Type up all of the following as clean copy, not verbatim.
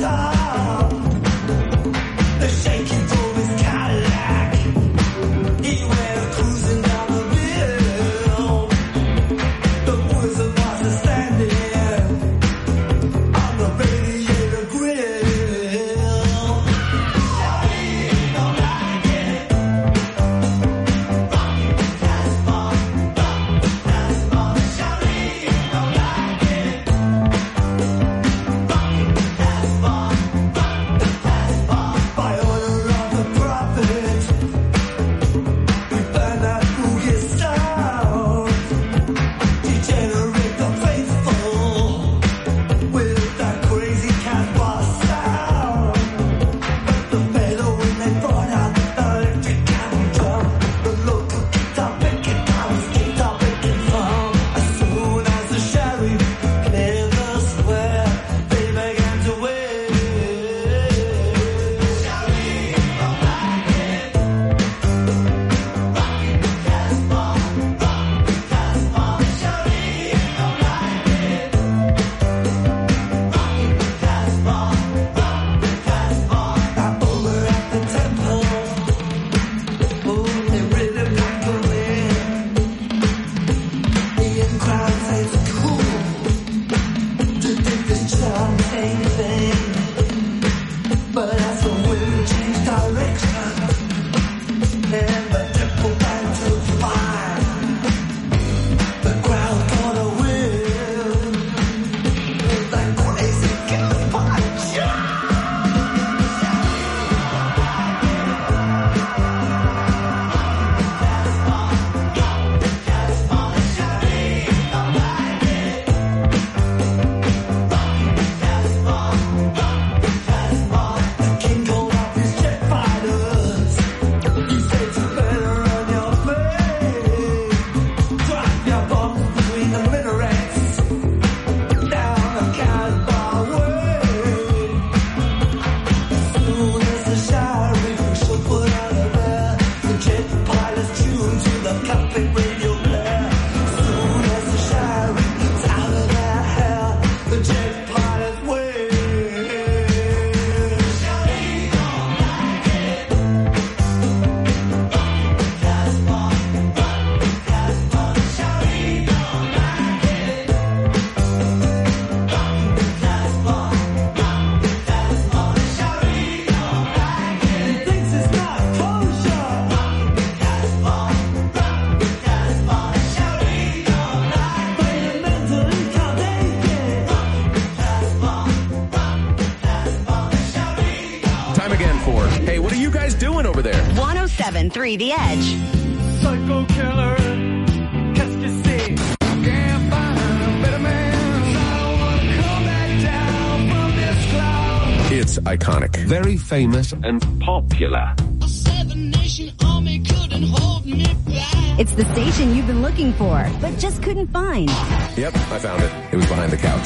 107.3 The Edge. Psycho killer, qu'est-ce que c'est? Can't find a better man. I don't wanna come back down from this cloud. It's iconic, very famous, and popular. A seven-nation army couldn't hold me back. It's the station you've been looking for, but just couldn't find. Yep, I found it. It was behind the couch.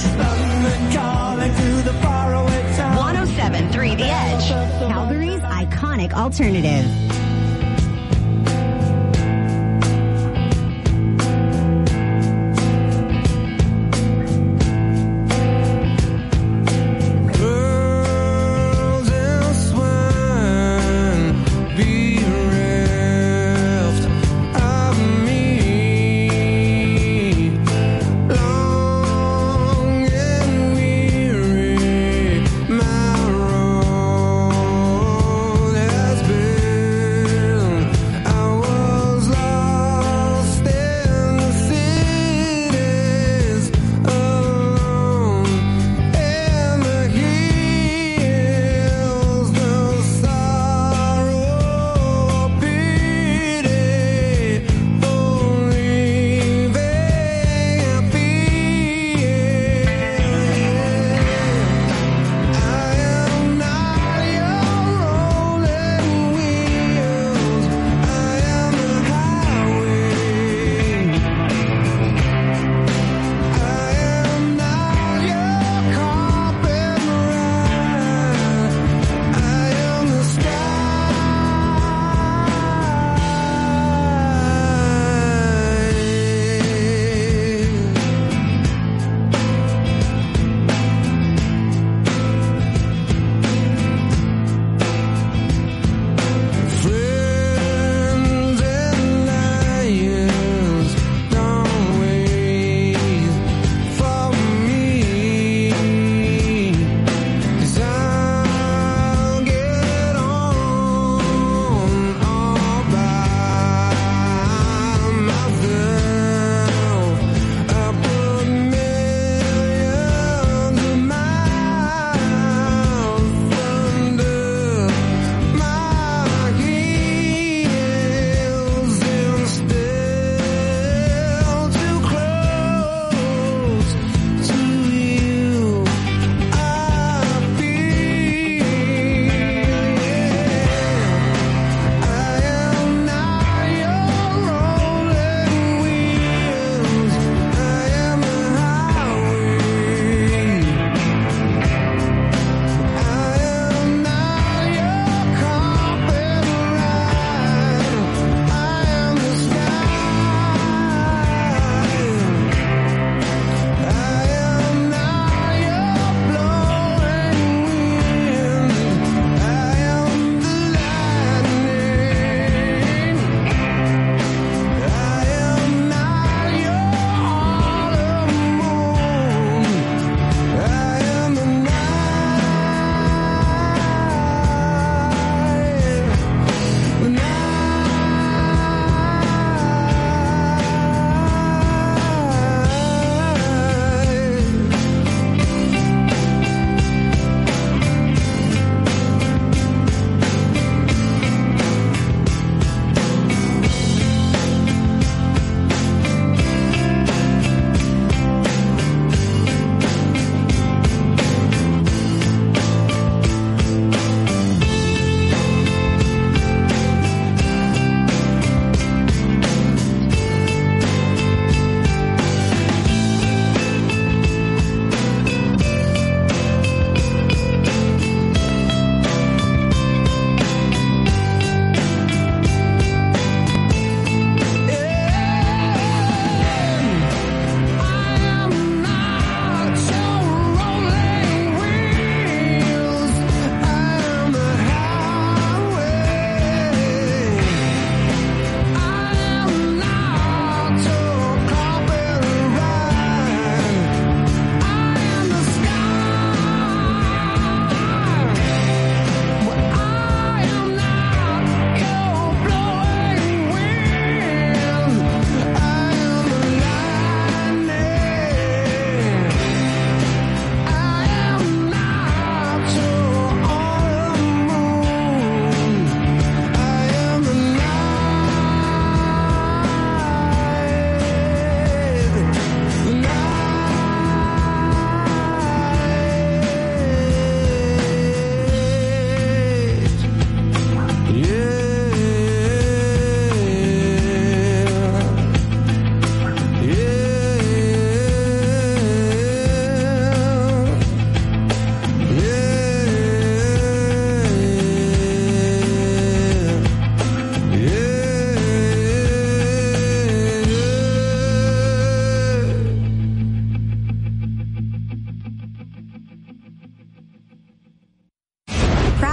107.3 The Edge. Calgary's iconic alternative.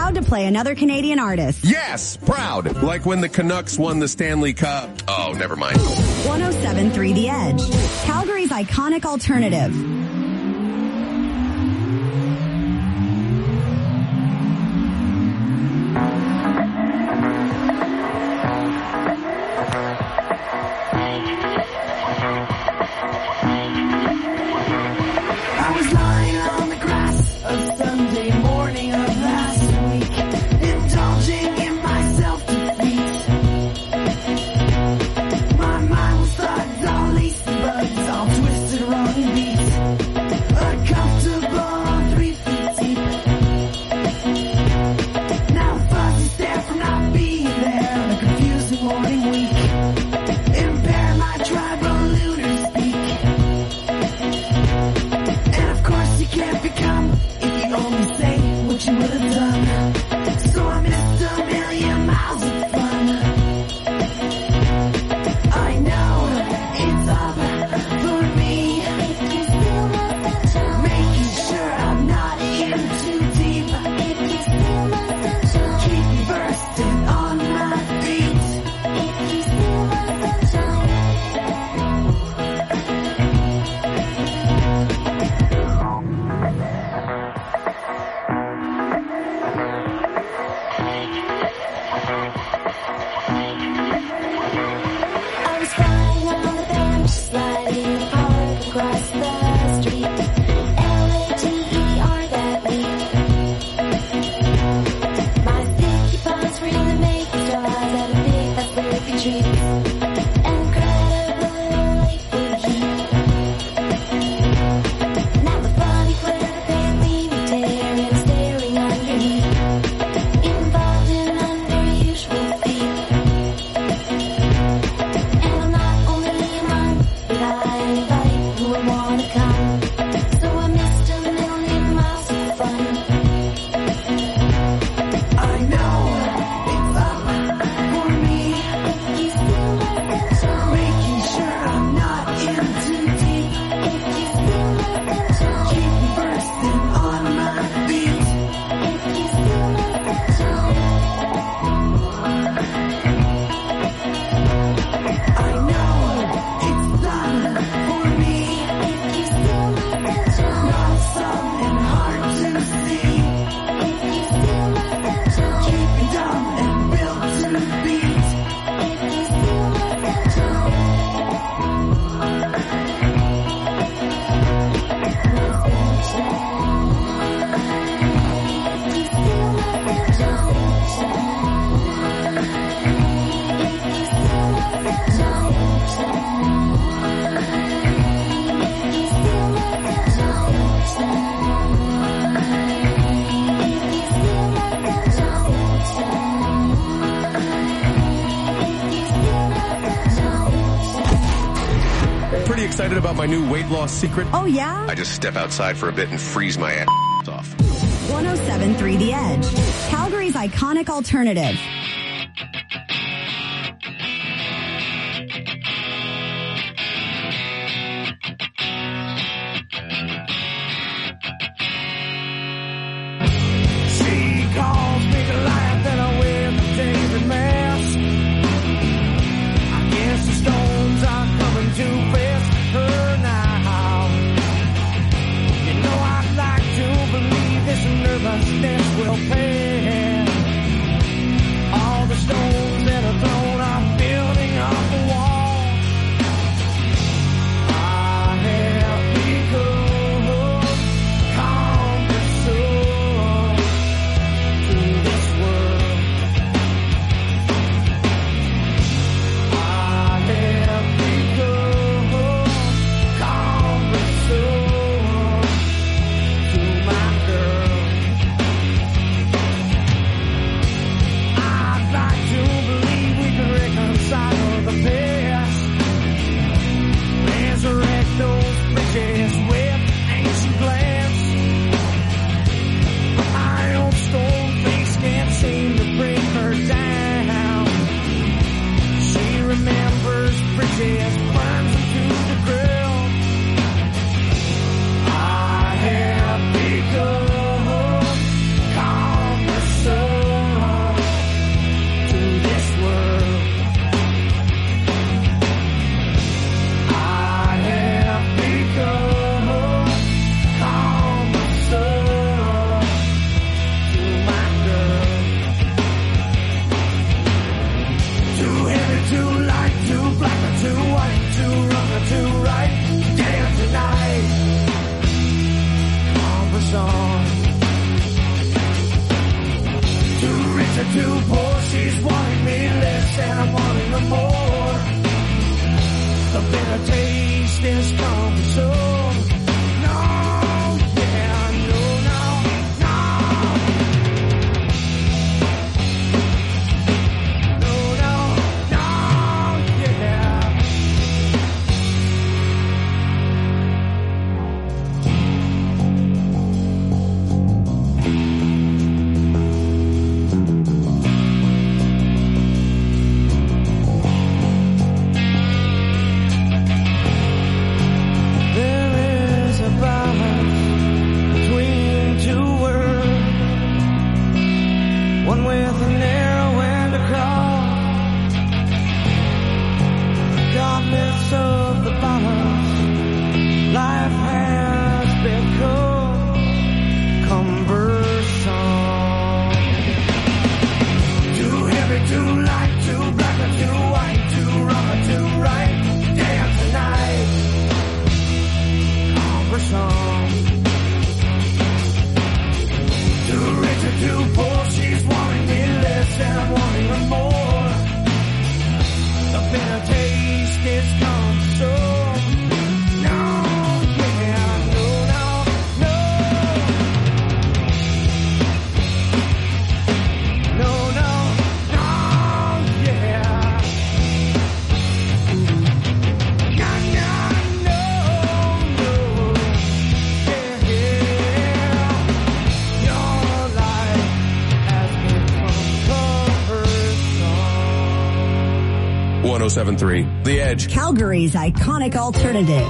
proud to play another Canadian artist. Yes, proud. Like when the Canucks won the Stanley Cup. Oh, never mind. 107.3 The Edge, Calgary's iconic alternative. I was lying on the grass a Sunday morning of last week, indulging in my self-defeat. My mind was thugged, all lacy bugs, all twisted, wrong and beat. Uncomfortable, 3 feet deep. Now fuzzy stare from not being there on a confusing morning week. Impair my tribal lunar speak. And of course you can't become if you only say what you would have done. So I missed a million miles of fun. I know it's up for me, making sure I'm not in too deep. Keep bursting on my feet. I was flying on the bench, sliding apart across the street. LATER that week. My sticky palms really make stars out of big slurpy trees. Incredible liquid heat. Now the funny flare of me tearing, staring underneath. Involved in unusual feet. And I'm not only a monk, but I invite who would wanna come. So I missed a million miles of fun. I know it's up for me, making sure I'm not in too deep. Keep bursting on my feet. I know it's done for me, lonesome and hard to see. Keeping dumb and built to beat. Pretty excited about my new weight loss secret. Oh yeah? I just step outside for a bit and freeze my ass off. 107.3 The Edge, Calgary's iconic alternative. She calls me to laugh and I wear the David mask. I guess the stones are coming to fast her now. You know I'd like to believe this nervousness will pass. All the stones that are thrown are building up a wall. I have become calm and soul to this world. I have become calm and soul to my girl. rich or too poor, she's wanting me less and I'm wanting her more. The bitter taste is coming soon. No, yeah, no, no, no. No, no, no, yeah. There is a balance between two worlds, one with an arrow and a cross. Regardless of the balance, life has become cumbersome. Too heavy, too light, too black or too white, too wrong or too right. Damn tonight, cumbersome. Too rich or too poor, she's wanting me less and I'm wanting her more. The bitter taste is cumbersome. No, yeah, no, no, no. No, no, no, yeah. No, no, no, no. Yeah, yeah. Your life has become cumbersome. 1073 The Edge. Calgary's iconic alternative.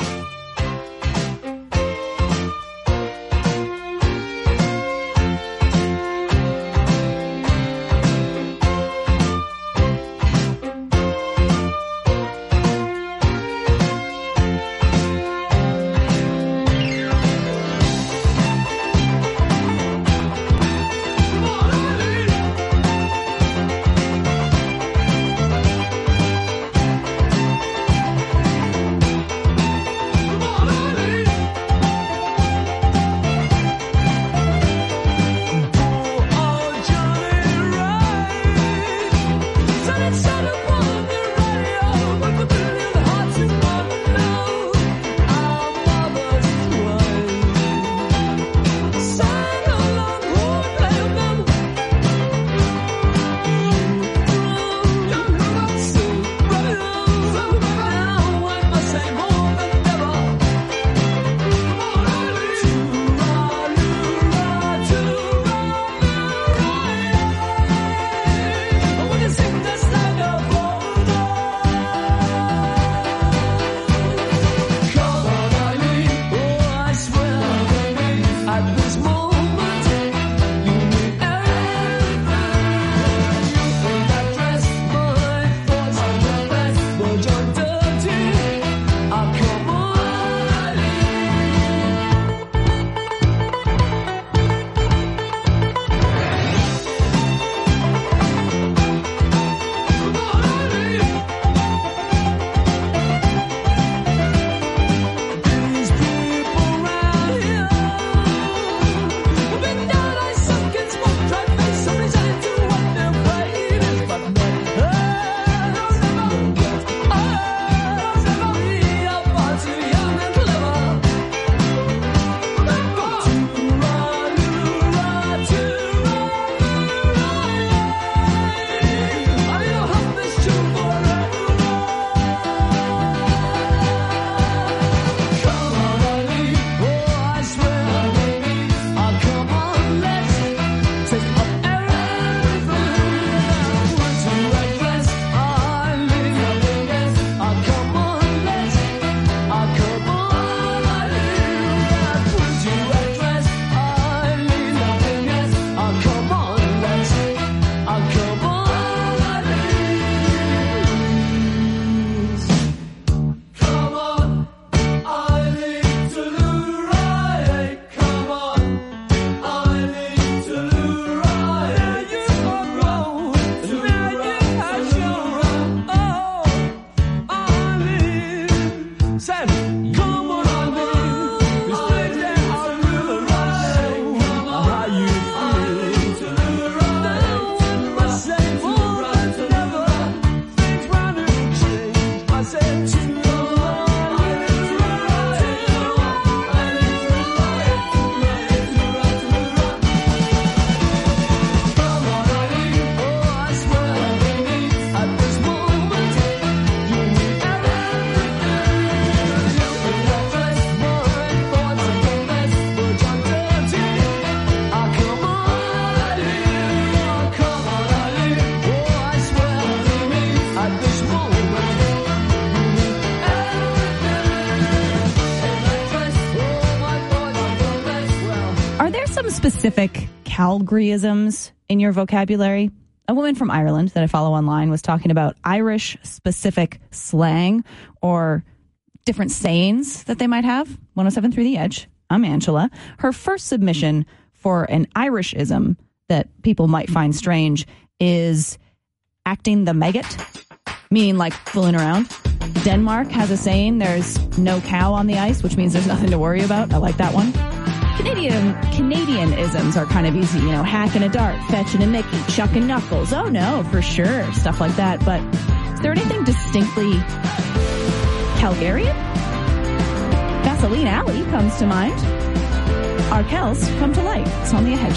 specific Calgaryisms in your vocabulary? A woman from Ireland that I follow online was talking about Irish-specific slang or different sayings that they might have. 107.3 The Edge. I'm Angela. Her first submission for an Irishism that people might find strange is acting the maggot, meaning like fooling around. Denmark has a saying, there's no cow on the ice, which means there's nothing to worry about. I like that one. Canadian-isms are kind of easy, you know, hacking a dart, fetching a Mickey, chucking knuckles. Oh no, for sure, stuff like that. But is there anything distinctly Calgarian? Vaseline Alley comes to mind. Arkell's come to light. It's on the edge.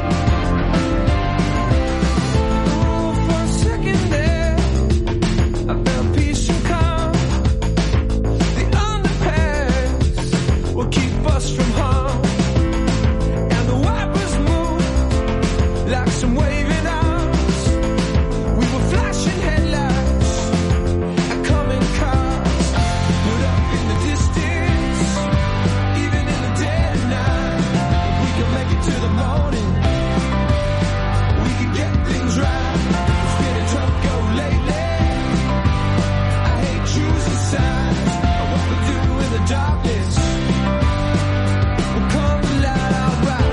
For a second there, I felt peace and calm. The underpass will keep us from harm. And the wipers move like some waving arms. We were flashing headlights and coming cars. Put up in the distance, even in the dead of night. If we can make it to the morning, we can get things right. It's been a tough go lately. I hate choosing sides of what we do in the darkness. We'll come to light alright.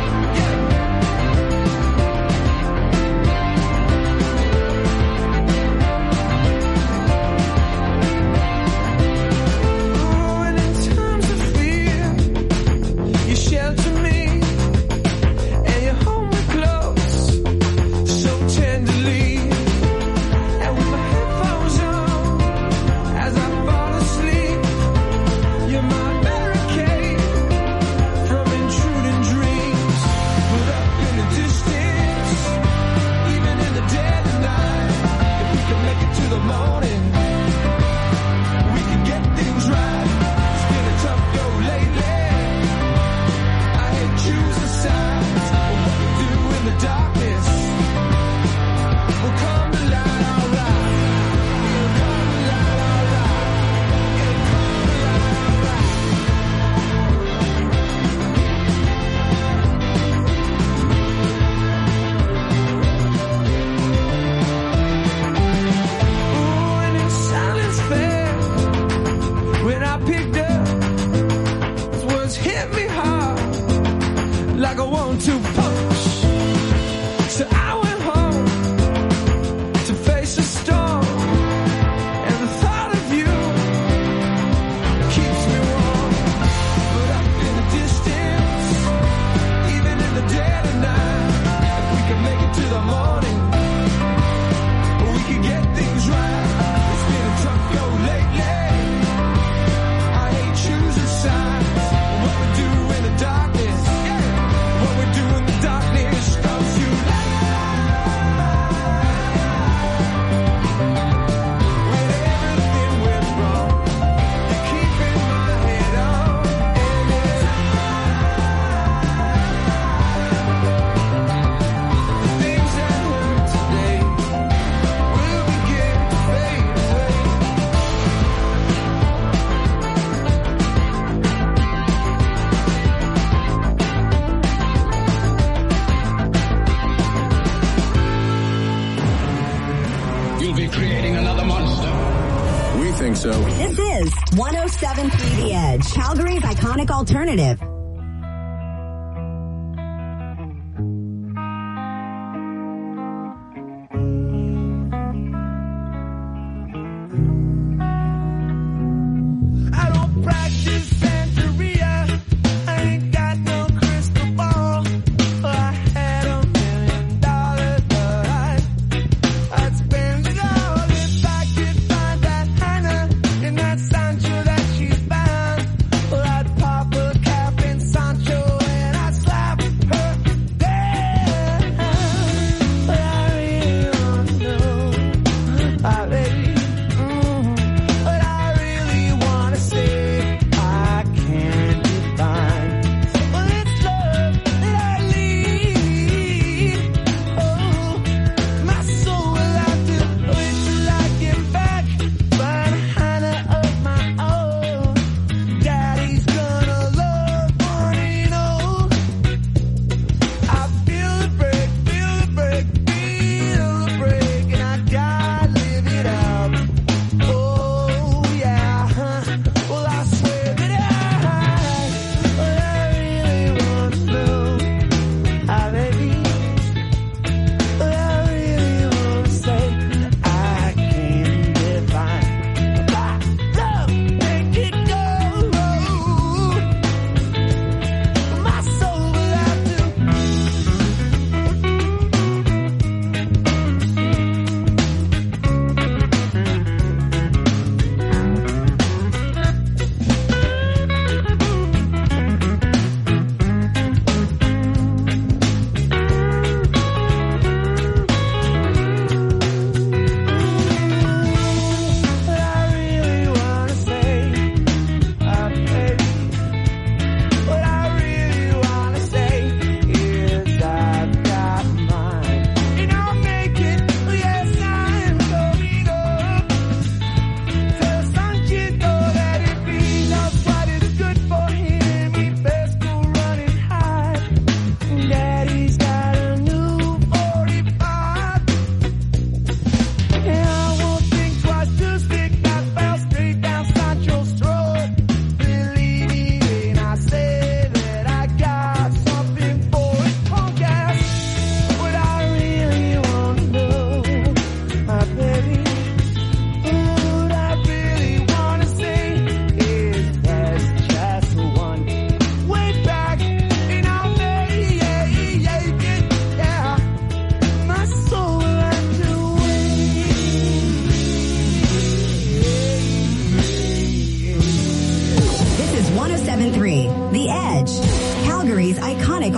Oh, and in times of fear, you shelter me. And you hold me close, so tenderly. And with my headphones on, as I fall asleep, you're my barricade from intruding dreams. Put up in the distance, even in the dead of night. If we can make it to the morning, we can get things right. It's been a tough go lately. I hate choosing sides of what we do in the darkness. We'll come to light alright. We'll come to light alright. It'll come to light alright. Ooh, and in silence fell when I picked up. Those words hit me hard like a 1-2 punch. So I went home to face the storm, and the thought of you keeps me warm. But up in the distance, even in the dead of night, if we can make it to the morning, we can get things right. It's been a tough go lately. I hate choosing sides. What we do in the darkness, what we do in the darkness, don't you like? When everything went wrong, you're keeping my head on. The things that hurt today will begin to fade away. You'll be creating another monster. We think so. This is 107.3 The Edge, Calgary's iconic alternative. I don't practice Santeria. I ain't got no crystal ball. I had $1 million, but I'd spend it all if I could find that Hannah in that Sancho that she's bound. Well, I'd pop a cap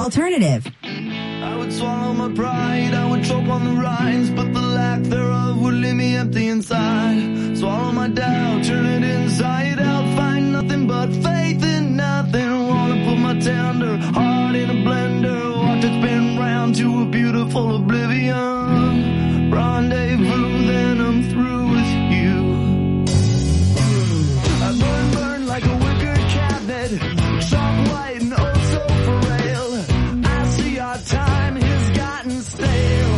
alternative. I would swallow my pride, I would choke on the rhymes, but the lack thereof would leave me empty inside. Swallow my doubt, turn it inside out, find nothing but faith in nothing. Wanna put my tender heart in a blender, watch it spin round to a beautiful oblivion. Rendezvous, then I'm through with you. I burn like a wicker cabinet, chalk white and oh so frail. I see our time has gotten stale.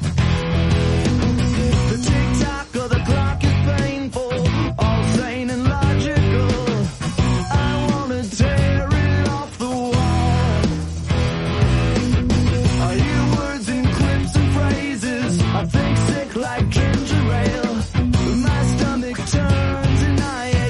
The tick-tock of the clock is painful, all sane and logical. I wanna tear it off the wall. I hear words in clips and phrases, I think sick like ginger ale. My stomach turns and I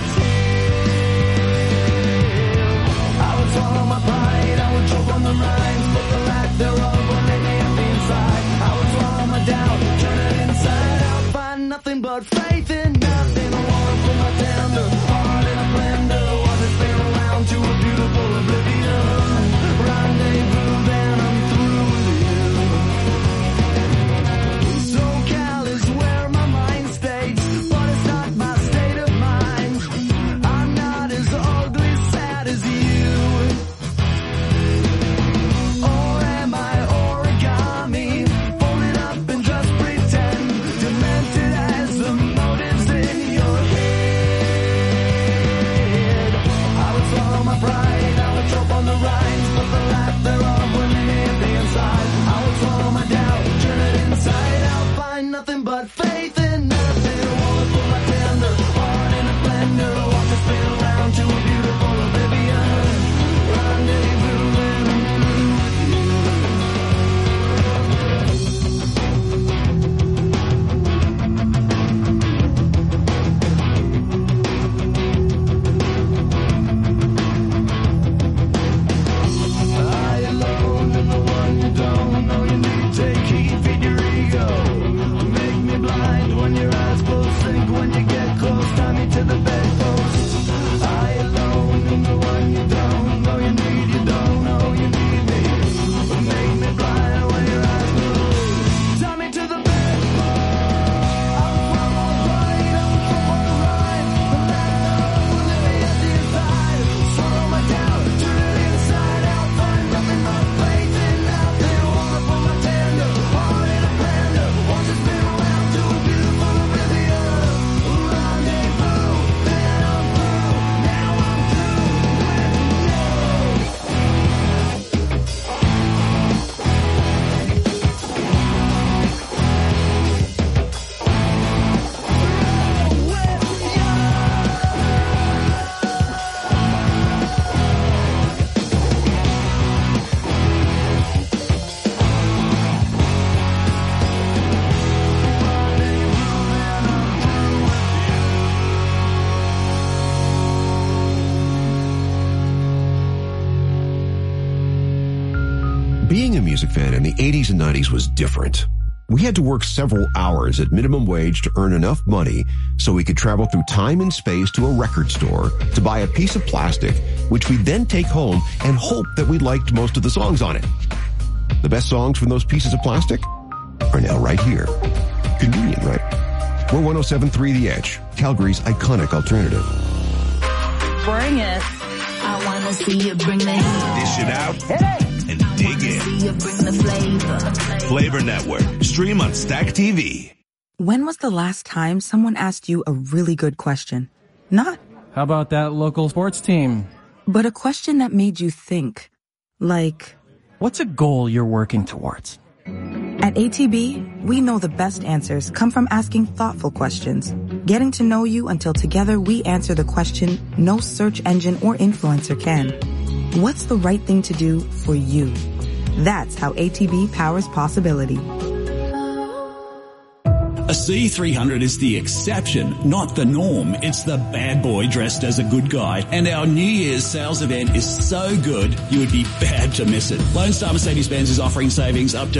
exhale. I would swallow my pride, I would choke on the rhymes, but the lack thereof will make me empty inside. I would swallow my doubt, turn it inside out, find nothing but faith in nothing. I wanna put my tender heart in a blender, watch it spin around to a beautiful oblivion. Rendezvous, then I'm through with you. SoCal is where my mind stays, but it's not my state of mind. I'm not as ugly, sad as you. Or am I origami, folded up and just pretend, demented as the motives in your head. I would swallow my pride, I would choke on the rhymes, but the lack thereof would leave me empty inside. I would swallow my doubt, turn it inside out, find nothing but faith in nothing. Wanna put my tender heart in a blender, watch it spin around to a beautiful oblivion. Rendezvous, then I'm through with you. I alone am the one you don't know you need. Take heed, feed your ego. Make me blind when your eyes close. Think when you get close, tie me to the bedpost. I alone am the one you don't know you need. You don't know you need me. Make me blind when your eyes close. Tie me to the bedpost. I was wrong on the right, I was wrong on the right. The lack thereof will leave me empty inside. Swallow my doubt, turn it inside out, find nothing but faith in nothing. Wanna put my tender heart in a blender, watch it spin around to a beautiful oblivion. Rendezvous, then I'm through. Now I'm through Being a music fan in the 80s and 90s was different. We had to work several hours at minimum wage to earn enough money so we could travel through time and space to a record store to buy a piece of plastic, which we'd then take home and hope that we liked most of the songs on it. The best songs from those pieces of plastic are now right here. Convenient, right? We're 107.3 The Edge, Calgary's iconic alternative. Bring it. I wanna see you bring the heat. Dish it out and dig in. See you bring the flavor. Flavor Network. Stream on Stack TV. When was the last time someone asked you a really good question? Not, How about that local sports team? but a question that made you think. Like, What's a goal you're working towards? at ATB, we know the best answers come from asking thoughtful questions, getting to know you until together we answer the question no search engine or influencer can. What's the right thing to do for you? That's how ATB powers possibility. A C300 is the exception, not the norm. It's the bad boy dressed as a good guy. And our New Year's sales event is so good, you would be bad to miss it. Lone Star Mercedes-Benz is offering savings up to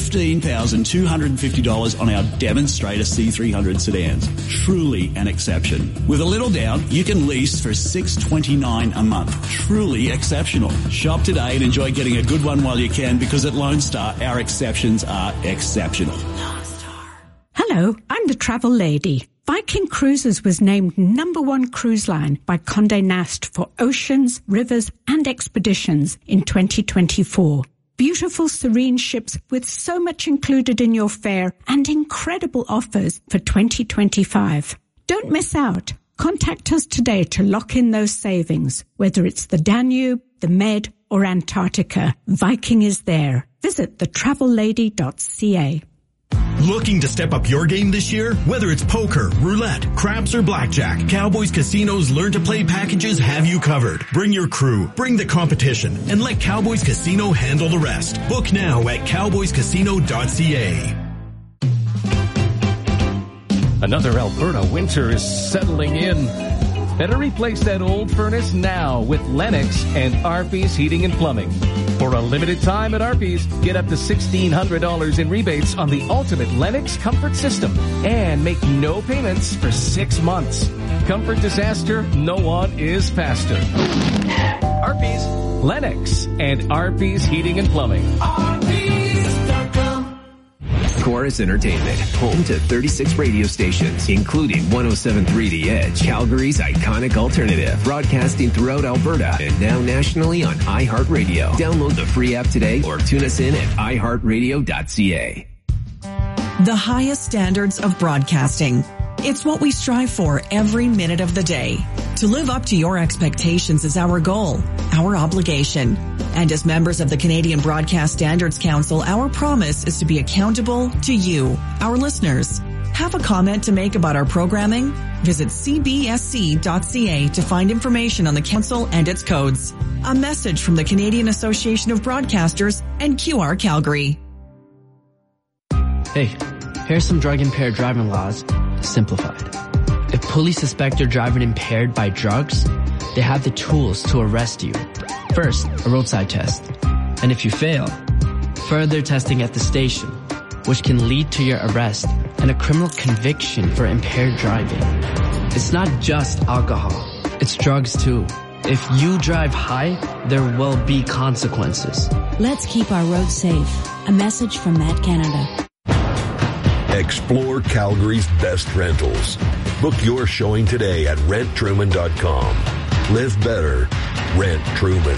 $15,250 on our demonstrator C300 sedans. Truly an exception. With a little down, you can lease for $629 a month. Truly exceptional. Shop today and enjoy getting a good one while you can, because at Lone Star, our exceptions are exceptional. Hello, I'm the travel lady. Viking Cruises was named #1 cruise line by Condé Nast for oceans, rivers, and expeditions in 2024. Beautiful, serene ships with so much included in your fare and incredible offers for 2025. Don't miss out. Contact us today to lock in those savings, whether it's the Danube, the Med, or Antarctica. Viking is there. Visit thetravellady.ca. Looking to step up your game this year? Whether it's poker, roulette, craps, or blackjack, Cowboys Casino's Learn to Play packages have you covered. Bring your crew, bring the competition, and let Cowboys Casino handle the rest. Book now at cowboyscasino.ca. Another Alberta winter is settling in. Better replace that old furnace now with Lennox and Arby's Heating and Plumbing. For a limited time at Arby's, get up to $1,600 in rebates on the ultimate Lennox comfort system and make no payments for 6 months. Comfort disaster, no one is faster. Arby's, Lennox, and Arby's Heating and Plumbing. Chorus Entertainment, home to 36 radio stations, including 107.3 The Edge, Calgary's iconic alternative, broadcasting throughout Alberta and now nationally on iHeartRadio. Download the free app today or tune us in at iHeartRadio.ca. The highest standards of broadcasting. It's what we strive for every minute of the day. To live up to your expectations is our goal, our obligation. And as members of the Canadian Broadcast Standards Council, our promise is to be accountable to you, our listeners. Have a comment to make about our programming? Visit cbsc.ca to find information on the council and its codes. A message from the Canadian Association of Broadcasters and QR Calgary. Hey, here's some drug-impaired driving laws, simplified. If police suspect you're driving impaired by drugs, they have the tools to arrest you. First, a roadside test. And if you fail, further testing at the station, which can lead to your arrest and a criminal conviction for impaired driving. It's not just alcohol, it's drugs too. If you drive high, there will be consequences. Let's keep our roads safe. A message from Matt Canada. Explore Calgary's best rentals. Book your showing today at renttruman.com. Live better. Rent Truman.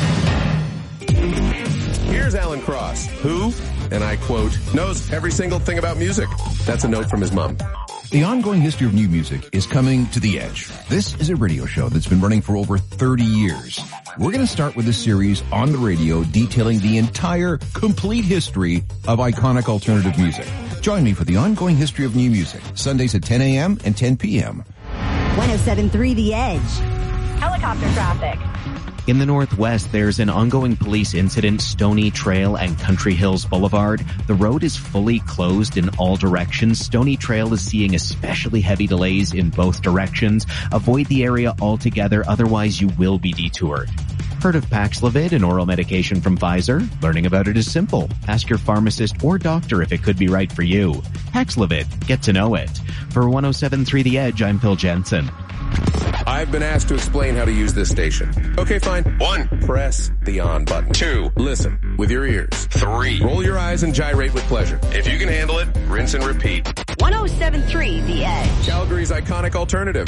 Here's Alan Cross, who, and I quote, knows every single thing about music. That's a note from his mom. The ongoing history of new music is coming to The Edge. This is a radio show that's been running for over 30 years. We're going to start with a series on the radio detailing the entire, complete history of iconic alternative music. Join me for the ongoing history of new music, Sundays at 10 a.m. and 10 p.m. 107.3 The Edge. Helicopter traffic. In the Northwest, there's an ongoing police incident, Stony Trail and Country Hills Boulevard. The road is fully closed in all directions. Stony Trail is seeing especially heavy delays in both directions. Avoid the area altogether, otherwise you will be detoured. Heard of Paxlovid, an oral medication from Pfizer? Learning about it is simple. Ask your pharmacist or doctor if it could be right for you. Paxlovid, get to know it. For 107.3 The Edge, I'm Phil Jensen. I've been asked to explain how to use this station. Okay, fine. 1, press the on button. 2, listen with your ears. 3, roll your eyes and gyrate with pleasure. If you can handle it, rinse and repeat. 107.3 The Edge. Calgary's iconic alternative.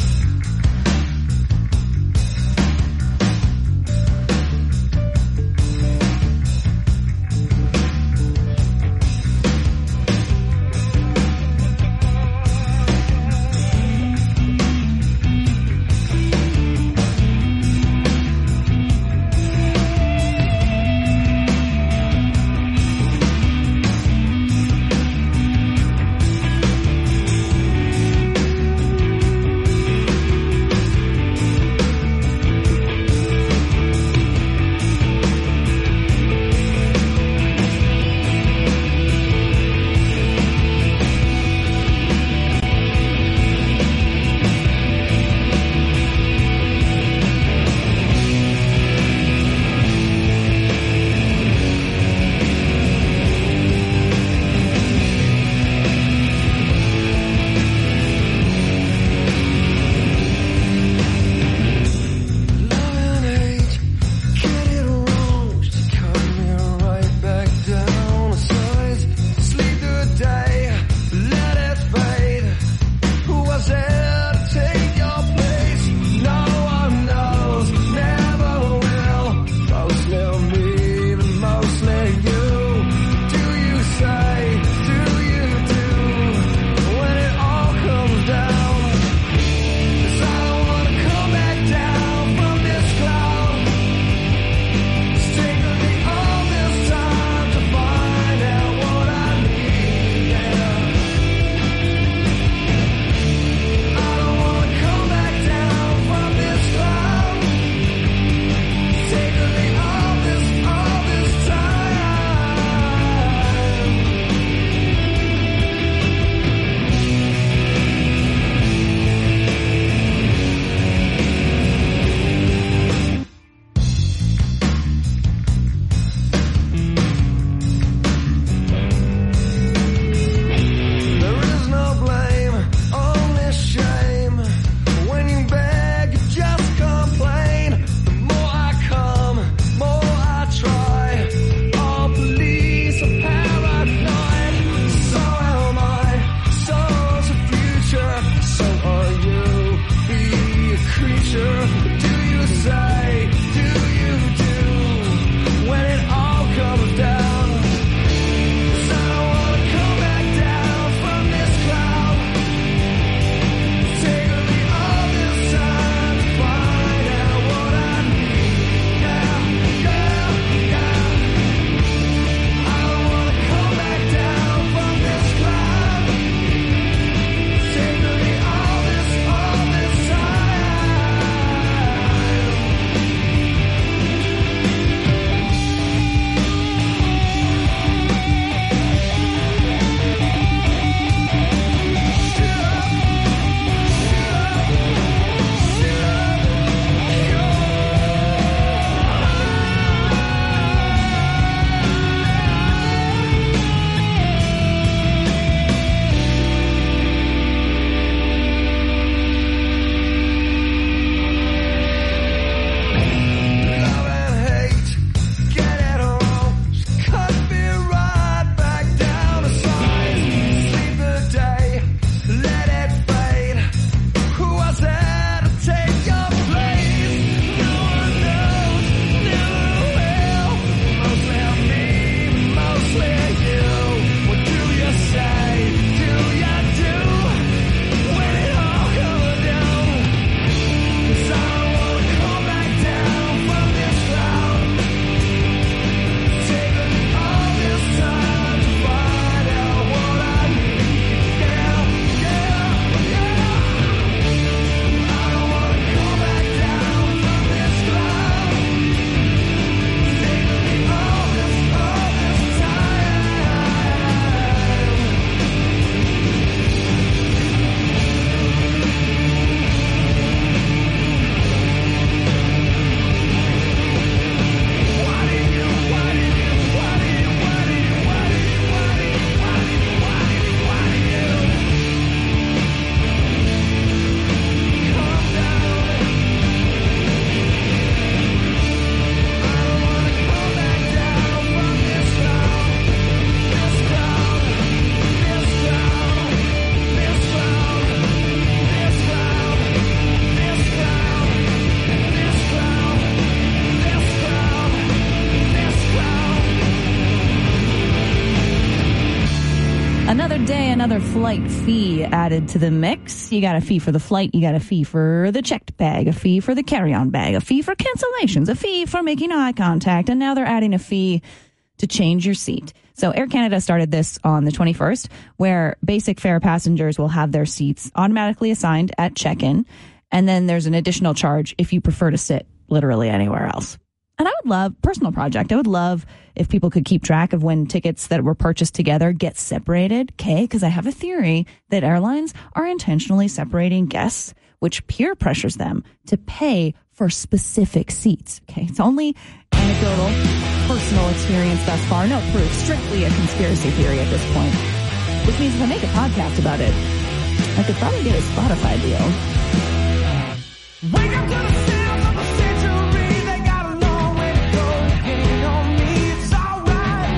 Another day, another flight fee added to the mix. You got a fee for the flight, you got a fee for the checked bag, a fee for the carry-on bag, a fee for cancellations, a fee for making eye contact, and now they're adding a fee to change your seat. So Air Canada started this on the 21st, where basic fare passengers will have their seats automatically assigned at check-in, and then there's an additional charge if you prefer to sit literally anywhere else. And I would love, personal project, I would love if people could keep track of when tickets that were purchased together get separated, okay? Because I have a theory that airlines are intentionally separating guests, which peer pressures them to pay for specific seats, okay? It's only anecdotal, personal experience thus far, no proof, strictly a conspiracy theory at this point. Which means if I make a podcast about it, I could probably get a Spotify deal. Wake up to the sounds of the century. They gotta know where to go. Getting on me, it's alright.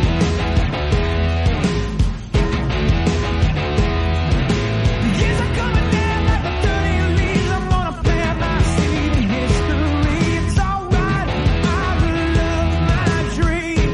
The years are coming down like the 30 leaves. I'm gonna plant my seed in history. It's alright. I will love my dream.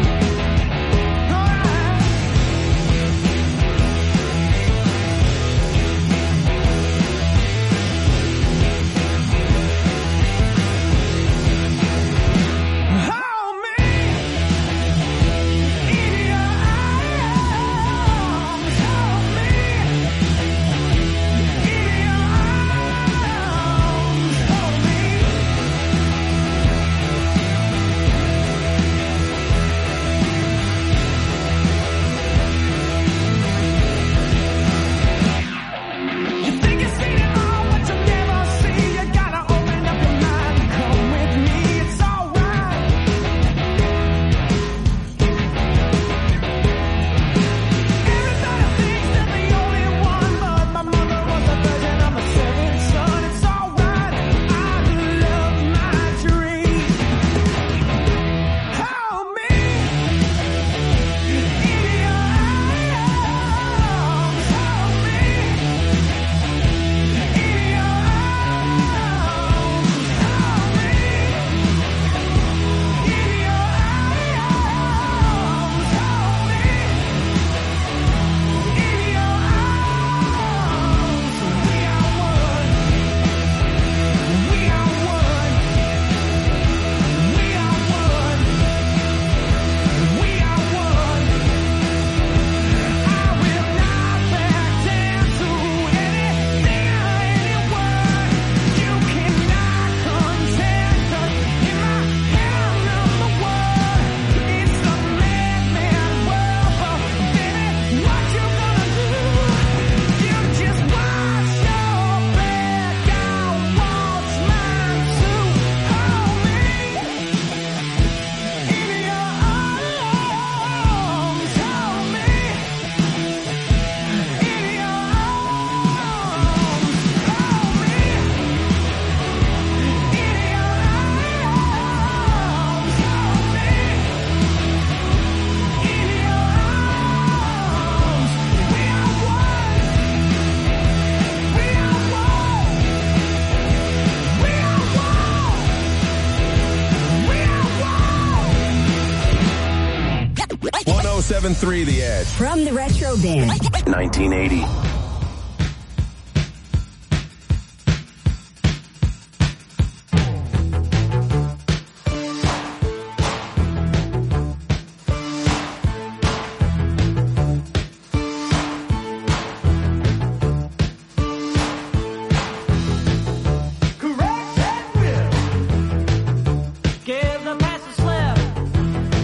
The Edge. From the Retro Bin. 1980.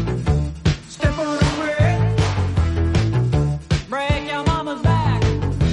Break your mama's back.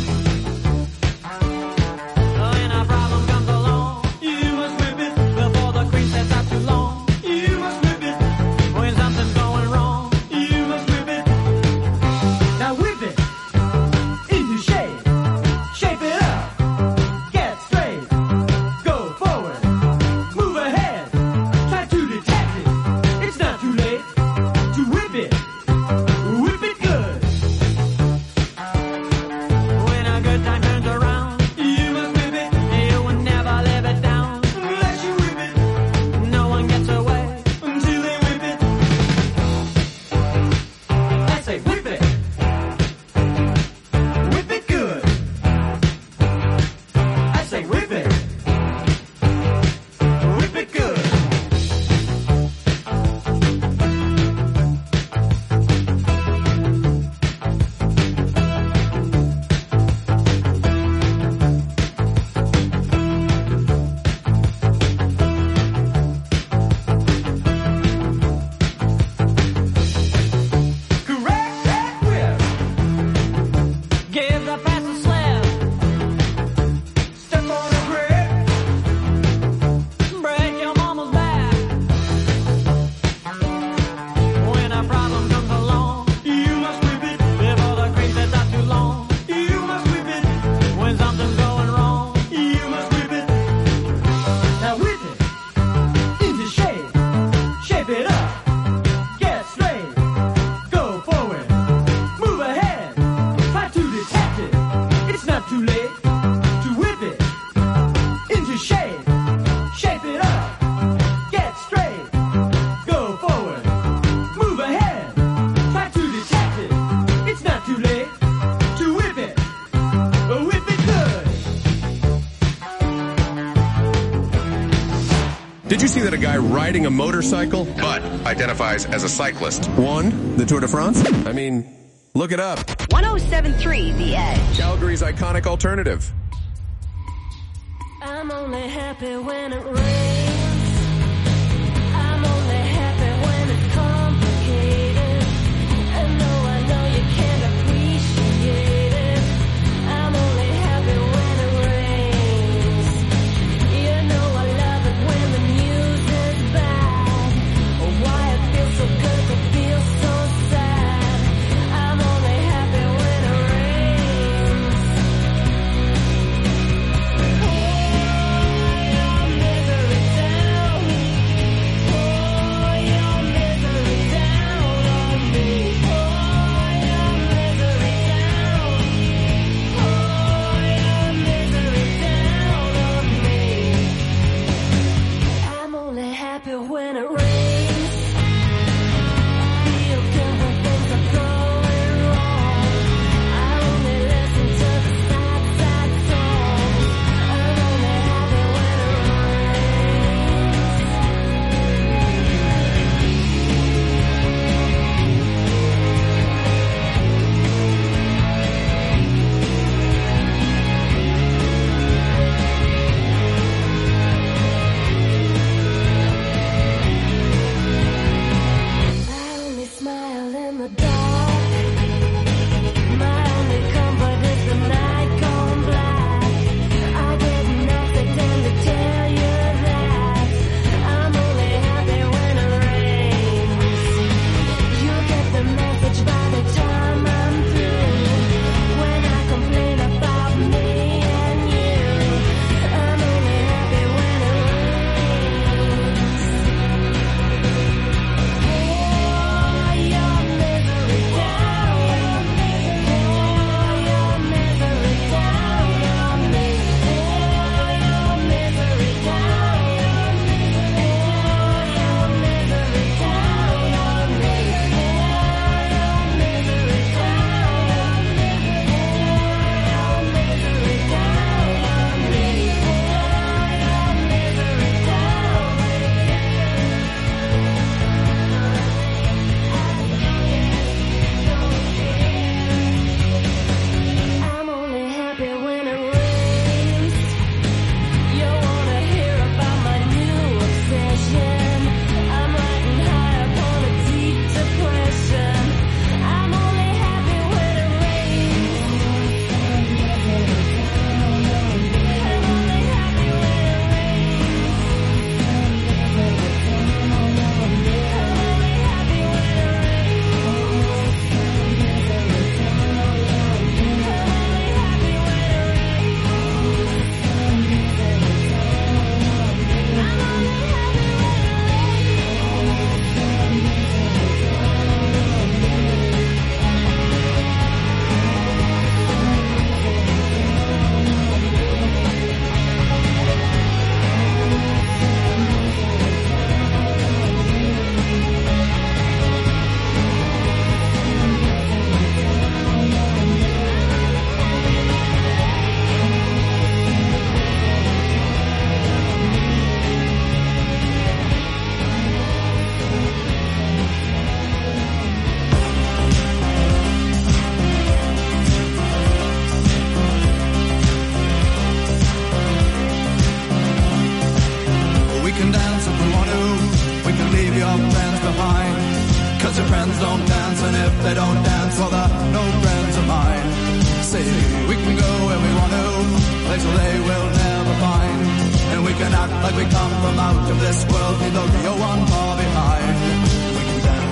I pass a slab. Step on a brick, break your mama's back. When a problem comes along, you must whip it. Before the cream sets out too long, you must whip it. When something's going wrong, you must whip it. Now whip it into shape, shape it up, get straight, go forward, move ahead, try to detect it. It's not too late to whip it into shape, shape it up, get straight, go forward, move ahead, try to detect it. It's not too late to whip it good. Did you see that a guy riding a motorcycle, but identifies as a cyclist, won the Tour de France? I mean, look it up. 107.3 The Edge. Calgary's iconic alternative. I'm only happy when it rains. I'm only happy when it's complicated. I know you can't appreciate it. I'm only happy when it rains. You know I love it when the news is bad. Oh, why it feels so good to feel so sad. I'm only happy when it rains. Your misery place they will never find. And we can act like we come from out of this world, leave the real one far behind. We can dance.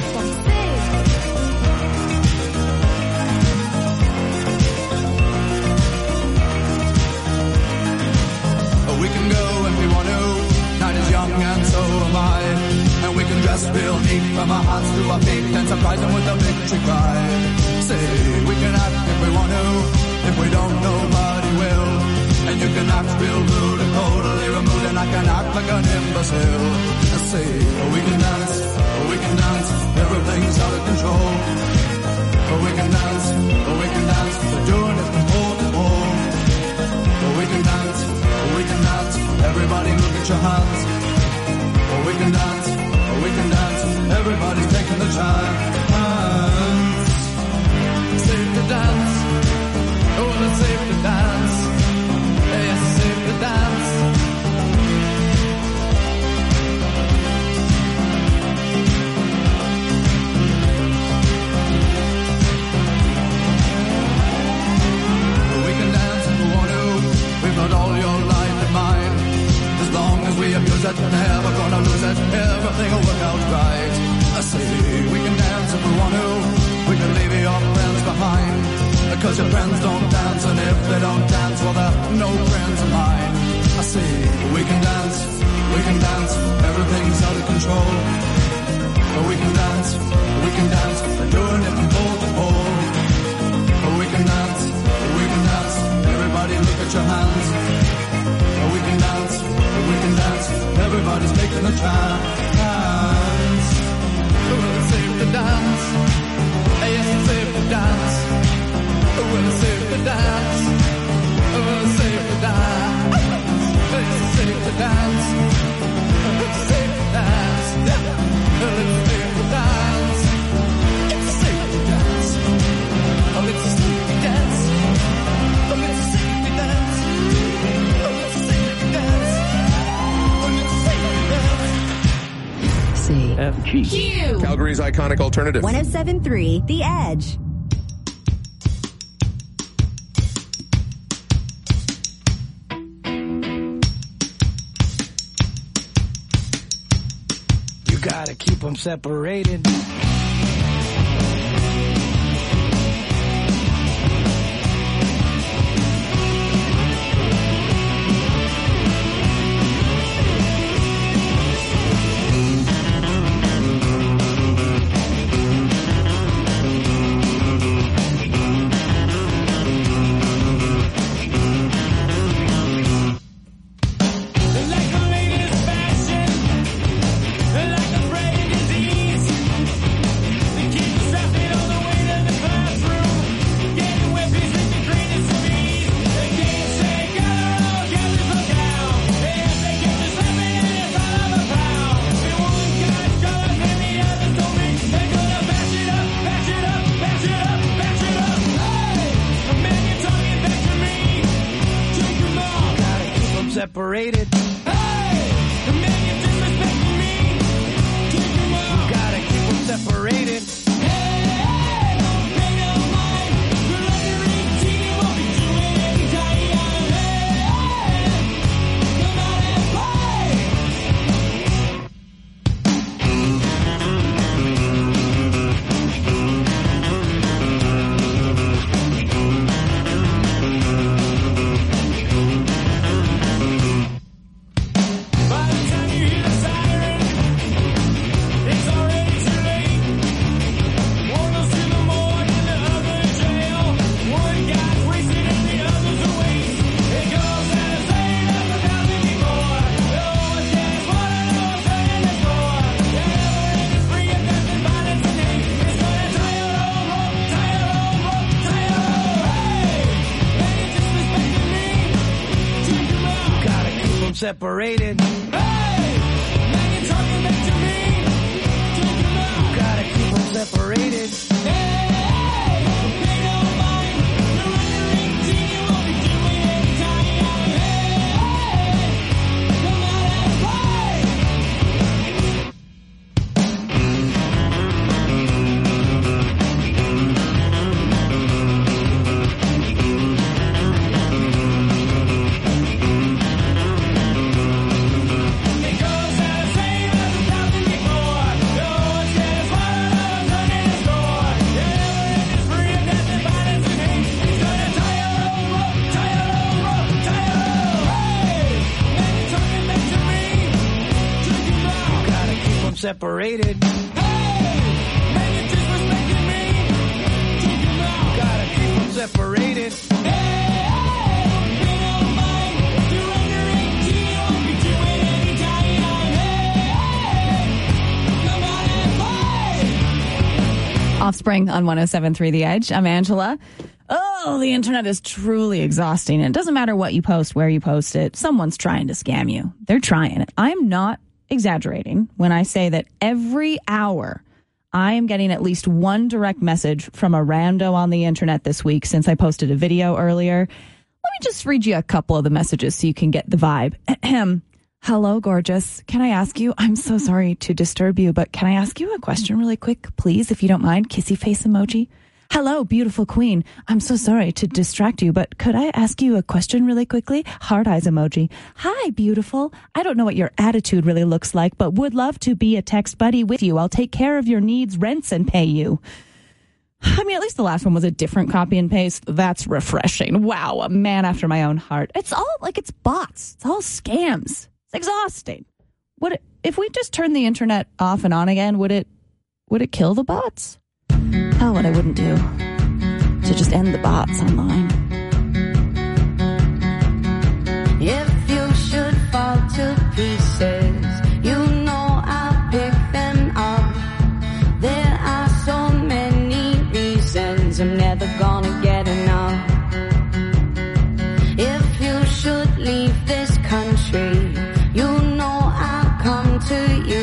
We can go if we want to. Night is young and so am I. And we can dress real neat from our hearts to our feet and surprise them with a victory cry. Say, we can act if we want to. If we don't, nobody will. And you can act real rude and totally removed, and I can act like an imbecile. Say, we can dance, everything's out of control. We can dance, we're doing it from pole to pole. We can dance, everybody look at your hands. We can dance, everybody's taking the chance. Safe to dance, oh, it's safe to dance. Yes, it's safe to dance. We can dance if we want to. We've got all your life in mind. As long as we abuse it, never gonna lose it. Everything will work out right. I say we can dance if we want to. We can leave your friends behind. Because your friends don't dance, and if they don't dance, well, they're no friends of mine. I say we can dance, everything's out of control. We can dance, we're doing it from pole to pole. We can dance, everybody look at your hands. We can dance, everybody's taking a chance. Well, it's safe to dance, yes, it's safe to dance. Well, it's safe to dance, well, it's safe to dance. It's safe to dance, it's safe to dance. Well, it's safe to dance, it's safe to dance. Oh, it's safe to dance, oh, it's safe to dance. Oh, it's safe to dance, oh, it's safe to dance. CFG. Calgary's iconic alternative. 107.3 The Edge. You gotta keep them separated. Separated. Hey! The man you're disrespecting me. Keep them up. You gotta keep them separated. Hey, don't pay no mind. The luxury team won't be doing any time. Hey, come out and separated. Hey! Now you're talking back to me. Keep them out. You gotta keep them separated. Hey! Don't pay no mind. The luxury team won't be doing any time. Hey! Come out and play. separated. Hey, just respecting me. Take them out. Gotta keep them separated. Offspring on 107.3 The Edge. I'm Angela. Oh, the internet is truly exhausting. And it doesn't matter what you post, where you post it. Someone's trying to scam you. They're trying it. I'm not exaggerating when I say that every hour I am getting at least one direct message from a rando on the internet this week since I posted a video earlier. Let me just read you a couple of the messages so you can get the vibe. Hello, gorgeous. Can I ask you, I'm so sorry to disturb you, but can I ask you a question really quick, please, if you don't mind? Kissy face emoji. Hello, beautiful queen. I'm so sorry to distract you, but could I ask you a question really quickly? Heart eyes emoji. Hi, beautiful. I don't know what your attitude really looks like, but would love to be a text buddy with you. I'll take care of your needs, rents, and pay you. I mean, at least the last one was a different copy and paste. That's refreshing. Wow, a man after my own heart. It's all like it's bots. It's all scams. It's exhausting. If we just turn the internet off and on again, would it kill the bots? Hell, what I wouldn't do to just end the bots online. If you should fall to pieces, you know I'll pick them up. There are so many reasons I'm never gonna get enough. If you should leave this country, you know I'll come to you.